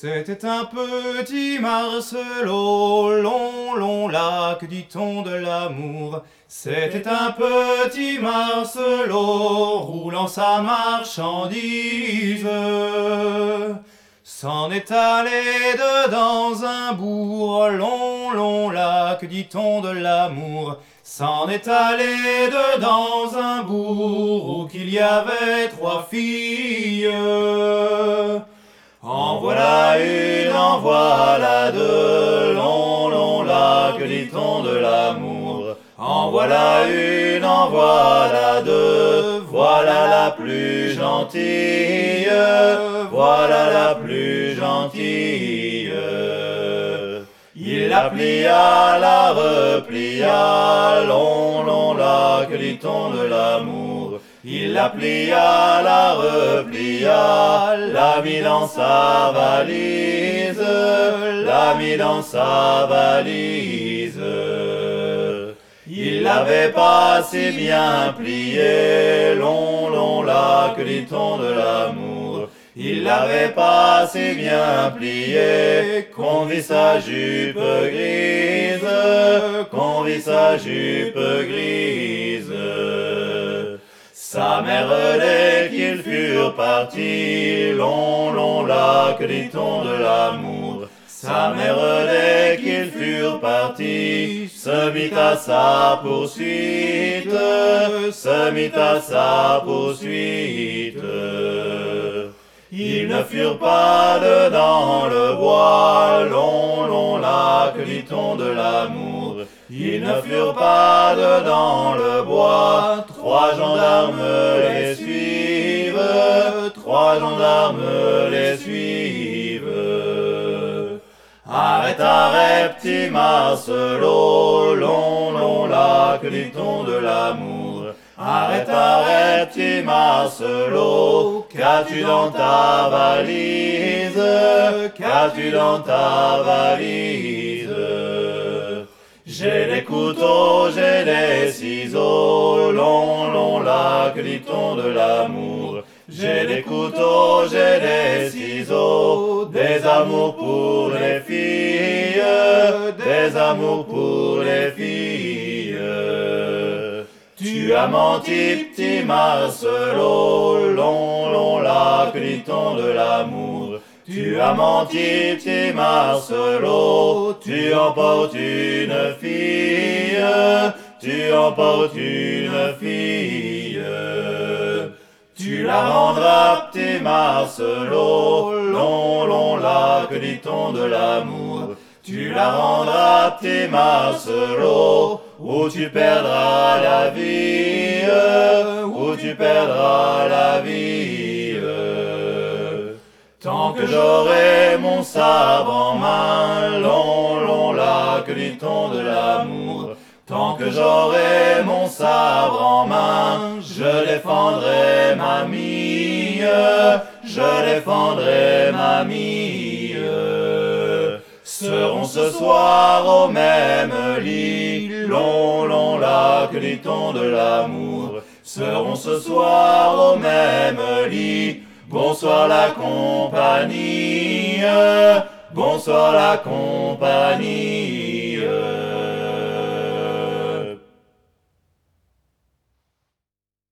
C'était un petit Marcelo, long, long lac, dit-on de l'amour. C'était un petit Marcelo, roulant sa marchandise. S'en est allé dans un bourg, long, long lac, dit-on de l'amour. S'en est allé dans un bourg où qu'il y avait 3 filles. En voilà une, en voilà deux, long, long lac, dit-on de l'amour. En voilà une, en voilà deux, voilà la plus gentille, voilà la plus gentille. Il la plia, la replia, long, long lac, dit-on de l'amour. Il la plia, la replia, l'a mis dans sa valise, l'a mis dans sa valise. Il l'avait pas si bien plié, long, long lac, dit-on de l'amour. Il l'avait pas si bien plié, qu'on vit sa jupe grise, qu'on vit sa jupe grise. Sa mère, dès qu'ils furent partis, long, long lac, dit-on de l'amour. Sa mère, dès qu'ils furent partis, se mit à sa poursuite, se mit à sa poursuite. Ils ne furent pas dans le bois, long, long lac, dit-on de l'amour. Ils ne furent pas dans le bois, 3 gendarmes les suivent, 3 gendarmes les suivent. Arrête, arrête, petit Marcelo, long, long lac, dit-on de l'amour. Arrête, arrête, petit Marcelo, qu'as-tu dans ta valise, qu'as-tu dans ta valise? J'ai des couteaux, j'ai des ciseaux, long, long lac, dit-on de l'amour. J'ai des couteaux, j'ai des ciseaux, des amours pour les filles, des amours pour les filles. Tu as menti, petit Marcelo, long, long lac, dit-on de l'amour. Tu as menti, petit Marcelo, tu emportes une fille, tu emportes une fille. Tu la rendras, petit Marcelo, long, long lac, dit-on de l'amour. Tu la rendras, petit Marcelo, où tu perdras la vie, où tu perdras la vie. Tant que j'aurai mon sabre en main, long, long lac, dit-on de l'amour. Tant que j'aurai mon sabre en main, je défendrai ma mie, je défendrai ma mie. Serons ce soir au même lit, long, long lac, dit-on de l'amour. Serons ce soir au même lit, bonsoir la compagnie, bonsoir la compagnie.